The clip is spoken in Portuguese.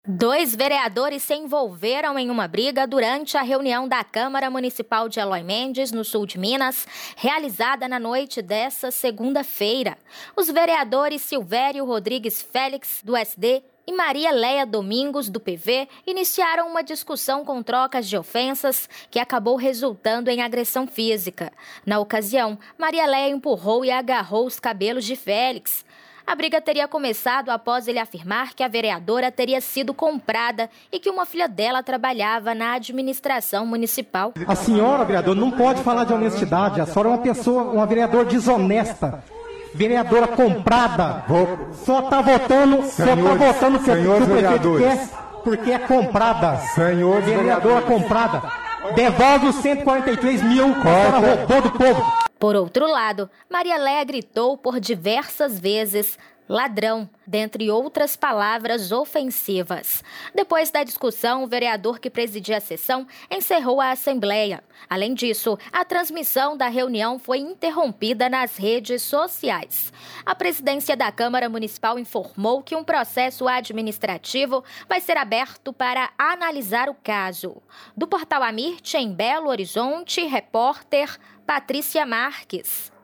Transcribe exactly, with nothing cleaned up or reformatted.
Dois vereadores se envolveram em uma briga durante a reunião da Câmara Municipal de Eloy Mendes, no sul de Minas, realizada na noite desta segunda-feira. Os vereadores Silvério Rodrigues Félix, do S D, e Maria Leia Domingos, do P V, iniciaram uma discussão com trocas de ofensas que acabou resultando em agressão física. Na ocasião, Maria Leia empurrou e agarrou os cabelos de Félix. A briga teria começado após ele afirmar que a vereadora teria sido comprada e que uma filha dela trabalhava na administração municipal. A senhora, vereadora, não pode falar de honestidade. A senhora é uma pessoa, uma vereadora desonesta. Vereadora comprada. Vou... Só está votando, só está votando que, que o prefeito quer porque é comprada. Senhores vereadora comprada. Devolve os cento e quarenta e três mil que a senhora roubou do povo. Por outro lado, Maria Leia gritou por diversas vezes ladrão, dentre outras palavras ofensivas. Depois da discussão, o vereador que presidia a sessão encerrou a assembleia. Além disso, a transmissão da reunião foi interrompida nas redes sociais. A presidência da Câmara Municipal informou que um processo administrativo vai ser aberto para analisar o caso. Do Portal Amirte, em Belo Horizonte, repórter Patrícia Marques.